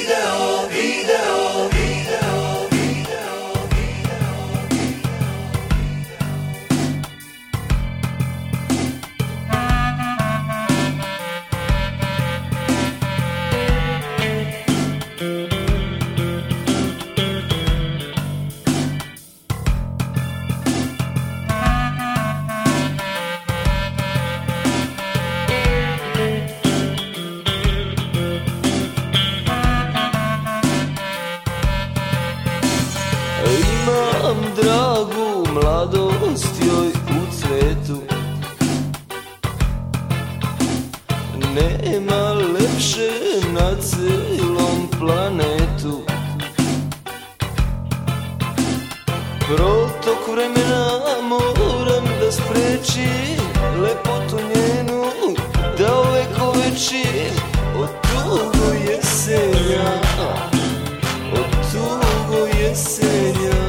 Imam dragu mladost joj u cvetu, nema lepše na celom planetu. Protok vremena moram da sprečim, lepotu njenu da ovekovečim. Od tugo jesenja, od tugo jesenja.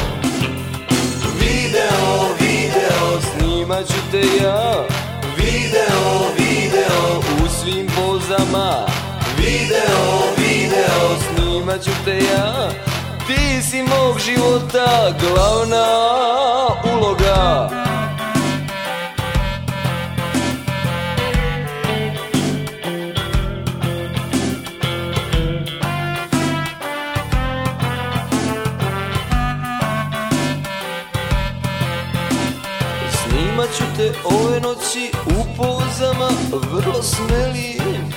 Video, video, snimat ću te ja. Video, video, u svim pozama. Video, video, snimat ću te ja. Ti si mog života glavna uloga. Snimat ću te ove noći u pozama, vrlo smelim,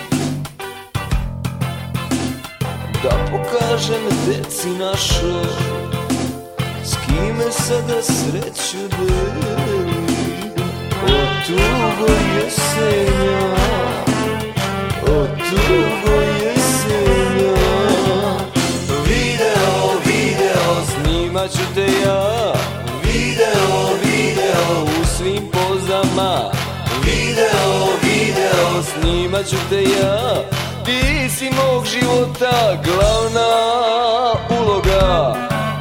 da pokažem deci našoj s kime sada sreću delim. O tugo jesenja, o tugo jesenja. Video, video, snimat ću te ja. Video, video, u svim pozama. Video, video, snimat ću te ja. Ti si mog života glavna uloga.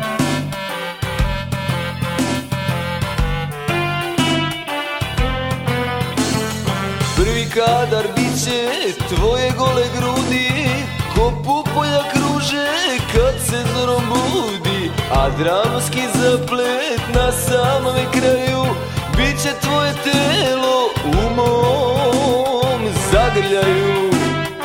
Prvi kadar biće tvoje gole grudi, ko pupolja kruže kad se zorom budi. A dramski zaplet na samome kraju biće tvoje telo u mom zagrljaju.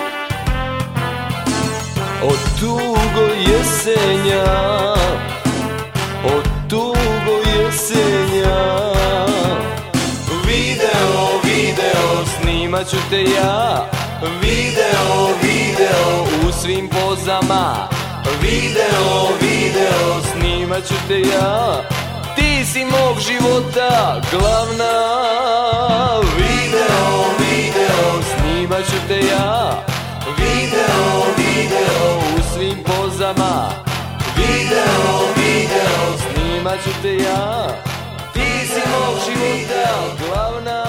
Od tugo jesenja, od tugo jesenja. Video, video, snimat ću te ja. Video, video, u svim pozama. Video, video, snimat ću te ja. Ti si mog života glavna. Video, video, snimat ću te ja. Video, video, u svim pozama. Video, video, snimat ću te ja. Ti si mog života glavna.